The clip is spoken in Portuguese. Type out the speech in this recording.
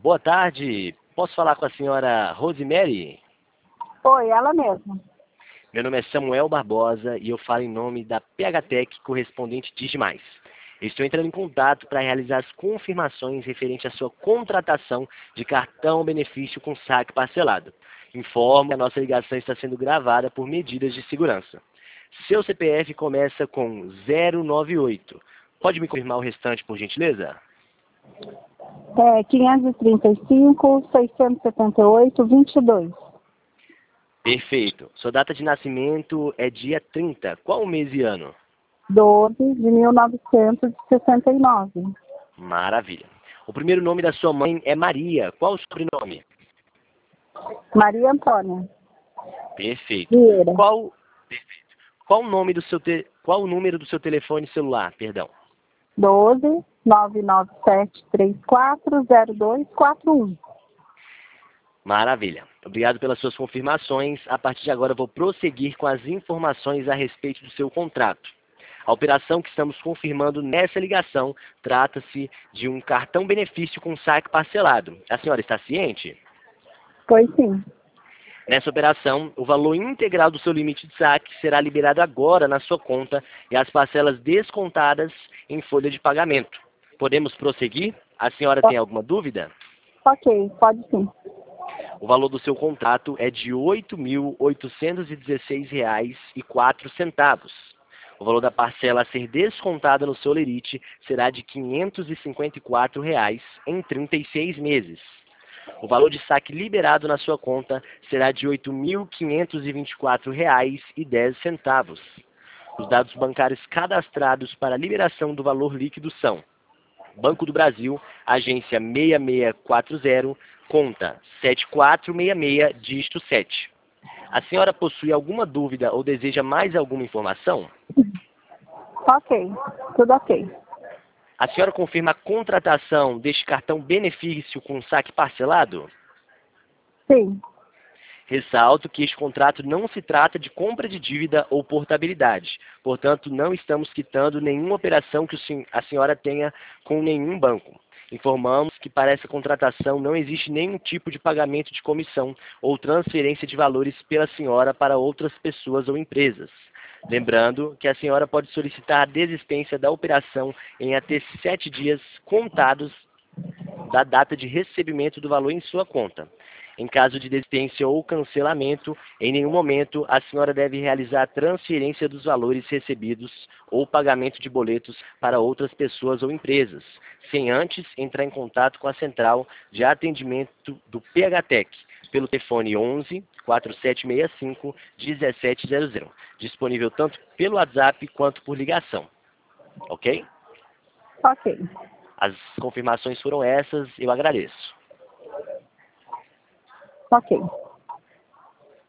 Boa tarde. Posso falar com a senhora Rosemary? Oi, ela mesma. Meu nome é Samuel Barbosa e eu falo em nome da PHTEC, correspondente Digimais. Estou entrando em contato para realizar as confirmações referente à sua contratação de cartão benefício com saque parcelado. Informo que a nossa ligação está sendo gravada por medidas de segurança. Seu CPF começa com 098. Pode me confirmar o restante, por gentileza? 535, 678, 22. Perfeito. Sua data de nascimento é dia 30. Qual o mês e ano? 12 de 1969. Maravilha. O primeiro nome da sua mãe é Maria. Qual o sobrenome? Maria Antônia Perfeito. Vieira. Perfeito. Qual o nome do qual o número do seu telefone celular? Perdão. 12 997 34 0241. Maravilha. Obrigado pelas suas confirmações. A partir de agora eu vou prosseguir com as informações a respeito do seu contrato. A operação que estamos confirmando nessa ligação trata-se de um cartão benefício com saque parcelado. A senhora está ciente? Pois sim. Nessa operação, o valor integral do seu limite de saque será liberado agora na sua conta e as parcelas descontadas em folha de pagamento. Podemos prosseguir? A senhora tem alguma dúvida? Ok, pode sim. O valor do seu contrato é de R$ 8.816,04. O valor da parcela a ser descontada no seu lerite será de R$ 554,00 em 36 meses. O valor de saque liberado na sua conta será de R$ 8.524,10. Os dados bancários cadastrados para a liberação do valor líquido são: Banco do Brasil, agência 6640, conta 7466, dígito 7. A senhora possui alguma dúvida ou deseja mais alguma informação? Ok, tudo ok. A senhora confirma a contratação deste cartão benefício com saque parcelado? Sim, Ressalto que este contrato não se trata de compra de dívida ou portabilidade. Portanto, não estamos quitando nenhuma operação que a senhora tenha com nenhum banco. Informamos que para essa contratação não existe nenhum tipo de pagamento de comissão ou transferência de valores pela senhora para outras pessoas ou empresas. Lembrando que a senhora pode solicitar a desistência da operação em até 7 dias contados da data de recebimento do valor em sua conta. Em caso de desistência ou cancelamento, em nenhum momento a senhora deve realizar a transferência dos valores recebidos ou pagamento de boletos para outras pessoas ou empresas, sem antes entrar em contato com a central de atendimento do PHTEC, pelo telefone 11 4765 1700, disponível tanto pelo WhatsApp quanto por ligação. Ok? ok. As confirmações foram essas, eu agradeço. Ok.